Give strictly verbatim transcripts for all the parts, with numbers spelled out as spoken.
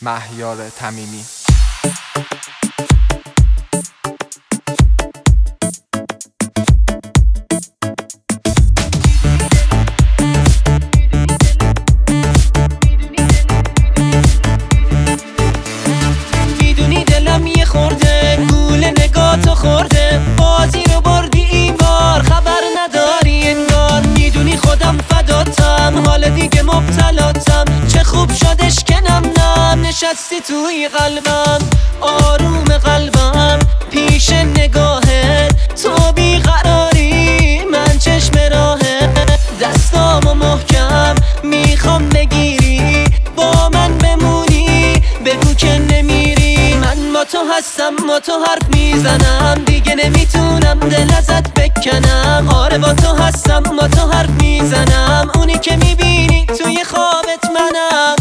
مهیار تمیمی. میدونی دلم یه خورده گول نگاتو خورده، بازی رو بردی این بار خبر نداری انگار. میدونی خودم فداتم، حال دیگه مبتلاتم، چه خوب شدش کنم نم نشستی توی قلبم، آروم قلبم پیش نگاهت، تو بیقراری من چشم راهت، دستامو محکم میخوام بگیری، با من بمونی بگو که نمیری. من با تو هستم، با تو حرف میزنم، دیگه نمیتونم دل ازت بکنم. آره با تو هستم، با تو حرف میزنم، اونی که میبینی توی خوابت منم.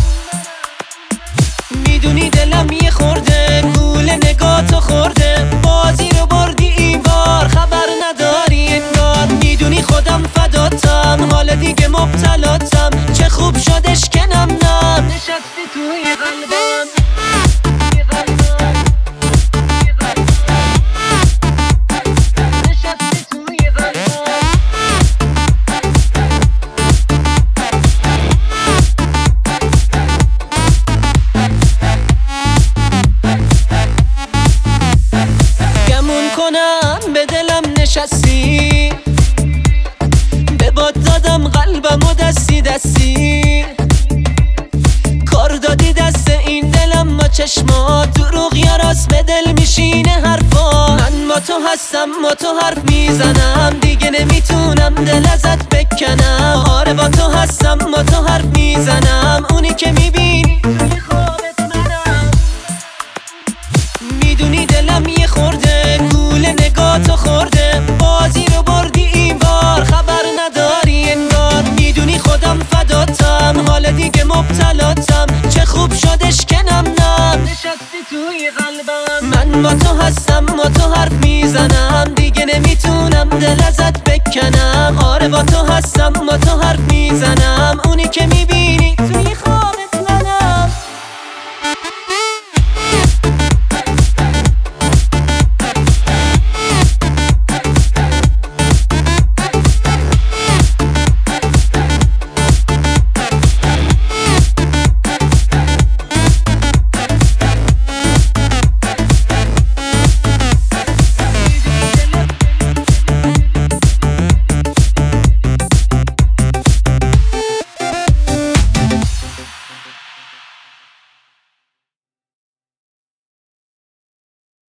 میدونی دلم یه خورده گول نگاتو خورده، بازی رو بردی این بار خبر نداری انگار. میدونی خودم فداتم، حال دیگه مبتلاتم، چه خوب شدش کنم نم نشستی توی قلبم. به دلم نشستی، به باد دادم قلبم و دستی دستی، کار دادی دست این دلم با چشمات، دروغ یا راست به دل میشینه حرفا. من با تو هستم، با تو حرف میزنم، دیگه نمیتونم دل ازت بکنم. آره با تو هستم، با تو حرف میزنم، اونی که میبینی توی خوابت منم. میدونی دلم یه خورده گول نگاتو خورده، بازی رو بردی این بار خبر نداری انگار. میدونی خودم فداتم، حال دیگه مبتلاتم، چه خوب شدش کنم نم نشستی توی قلبم. من با تو هستم، با تو حرف میزنم، دیگه نمیتونم دل ازت بکنم. آره با تو هستم، با تو حرف میزنم، اونی که میبینی